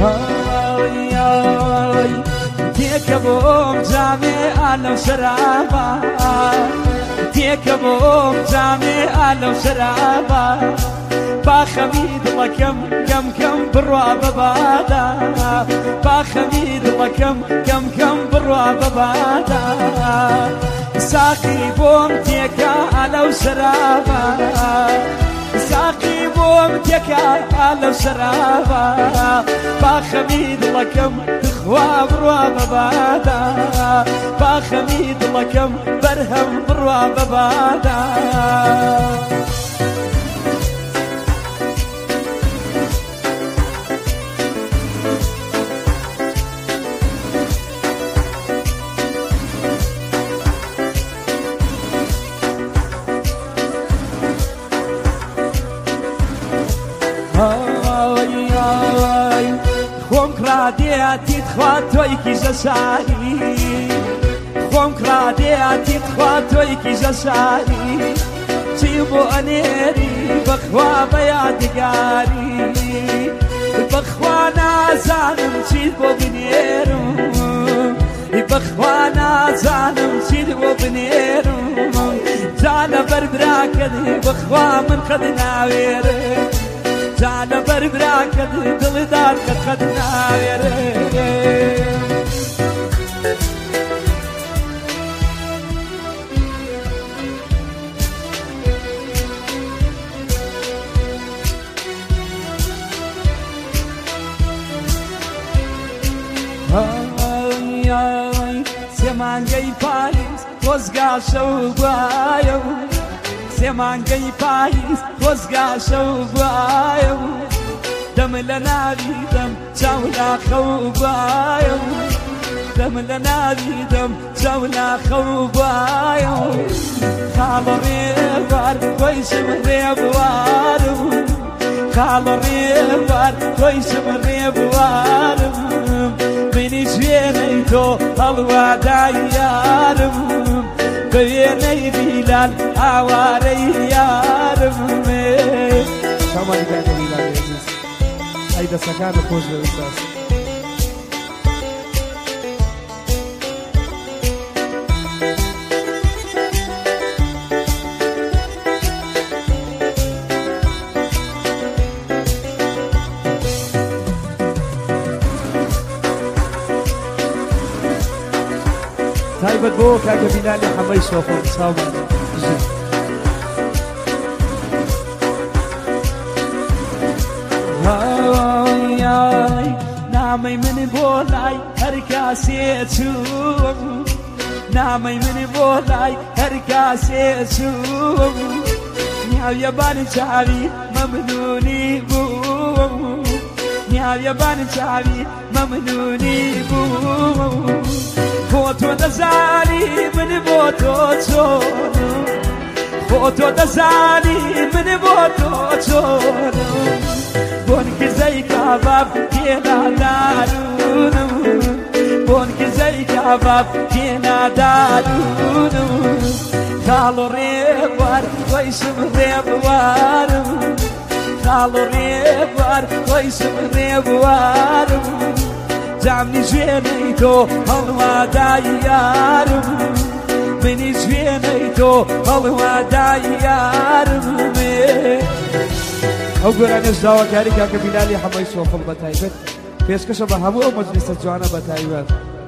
تێکەبۆم جامێ ئالەو شەرابە تێکەبۆم جامێ ئالەو شەرابە باخەمی دڵەکەم کەم کەم بڕوا بەبادا باخەمی دڵەکەم کەم کەم بڕوا بەبادا ساقی بۆم تێکە ئالەو شەرابە ساقی بۆم تێکە ئالەو شەرابە باخەمی دڵەکەم خوا بڕوا بەبادا باخەمی دڵەکەم بەرهەم بڕوا بەبادا خۆم کرادێتیت خوا تۆی کیژە شاری خۆم کرادێتیت خوا تۆی کیژە شاری چی بۆ ئەنێری بەخوا بە یادگاری بەخوا نازانم چیت بۆ بنێرم بەخوا نازانم چیت بۆ بنێرم جا لەبەر براکەت بەخوا من قەت ناوێرم جانە بەربراکەت دڵدار کە قەت ناوێرێ سێمانگەی پاییز خۆزگا شەو گوایە سێمانگەی پاییز خۆزگا شەو گوایە دەم لە ناوی دەم چاو لاخەو گوایە دەم لە ناوی دەم چاو لاخەو گوایە خاڵە ڕێوار خۆیشم ڕێبوارم خاڵە ڕێوار خۆیشم ڕێبوارم منی شوێنەی تۆ هەڵوادای یارم بوێنەی بیلال ئاوارەی یارم شامانی کاکە بیلال عزیز ئەی دەسەکانە خۆش بەویستاس تایبەت بۆ کاکە بیلالی حەمەی سۆفۆن ساومان نامەی من بۆ لای هەر کاسێ چووم نامەی من بۆ لای هەر کاسێ چووم نیاویەبانی چاوی مەمنونی بووم نیاویەبانی چاوی مەمنونی بووم بۆ تۆ دەزانی من بۆ تۆ چۆنم بۆ تۆ دەزانی من بۆ تۆ چۆنم بۆن کزەی کاباب تێنا دارونم بۆن کزەی کاباب تێنا دارونم خاڵ و ڕێبوار خۆیشم ڕێبوارم خاڵ و ڕێبوار خۆیشم ڕێبوارم جامنی ژوێنەی تۆ هەڵوادای یارم منی ژوێنەی تۆ هەڵوادای یارم ئەو گۆرانش داواکاری کاکە بیلالی حەمەی سۆفڵ بە تایبەت پێشکەشە بە هەموو ئەو مەجلیسە جوانە بە تایبەت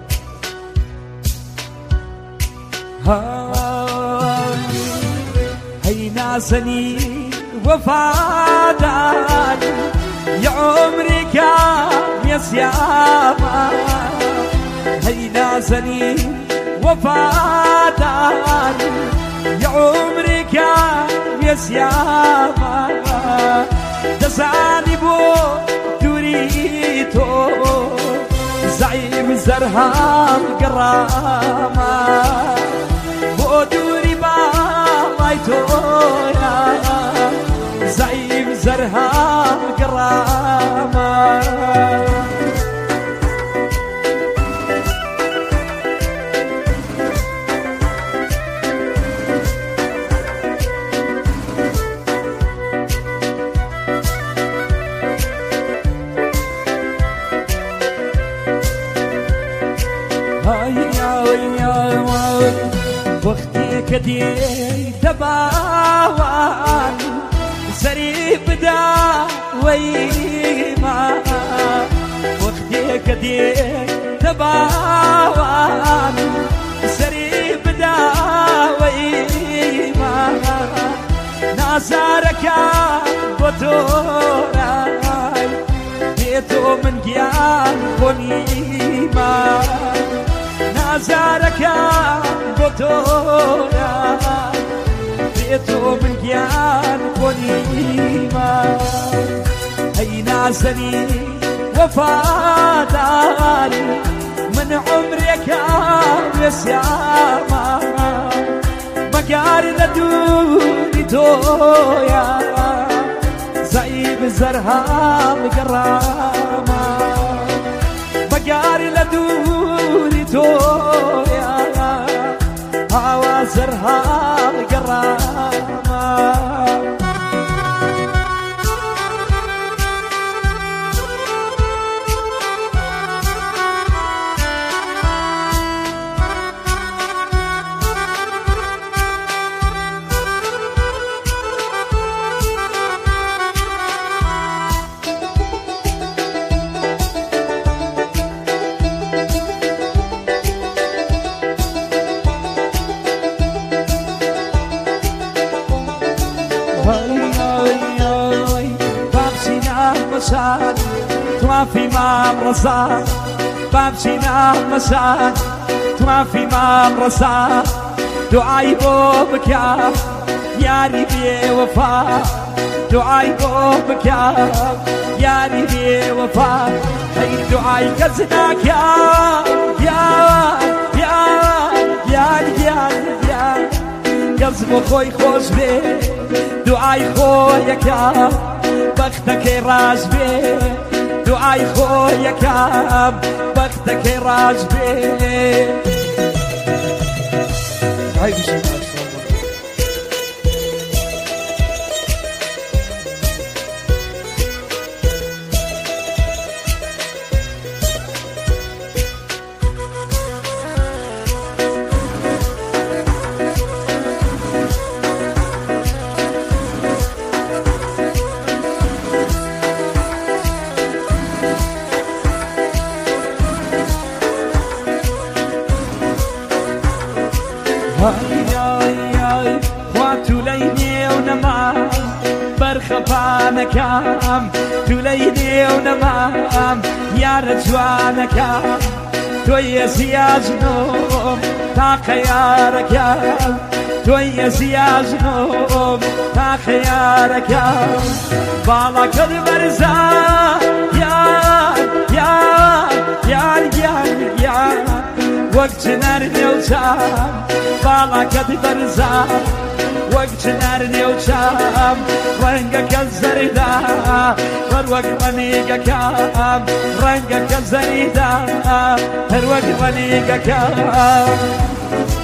هەی نازەنی وەفادار یە عومری کام یەسیامە هەی نازەنی وەفادار یە عومری کام یەسیامە دەزانی بۆ دووری تۆ زەعیم زەرهام گەڕامە بۆ دووری باڵای تۆیە زەعیم زەرهام گەڕامە وقتی کدی دباوان سری بدا ویما وقتی کدی دباوان سری بدا ویما نازارکا بطورای بیتو من گیان کنیما نازارکا بطورای بیتو من گیان کنیما ای نازنی وفاداری من عمرك بسياما مقار لدوني تويا زعيب زرها مقراما مقار لدوني تويا هوا زرها مقراما توافي مع الرصاص بمشينا مساء توافي مع الرصاص دعاي بوبك يا ريبي وفاء دعاي بوبك يا ريبي وفاء هي دعاي كزناك يا قلب خوي خوش بي دعاي خويك بختك راز بي دعاي خويك بختك راز بي هاي بشي خواتو ليني ونمام برخفانكام توليني ونمام يا رجوانكام توي سياجنوم تا خياركام توي سياجنوم تا خياركام بالا كالبرزا يا وقت نرني وشام بالا كالبرزا وقت نرني وشام رنقك الزريدا فروق منيقك كام رنقك الزريدا فروق منيقك كام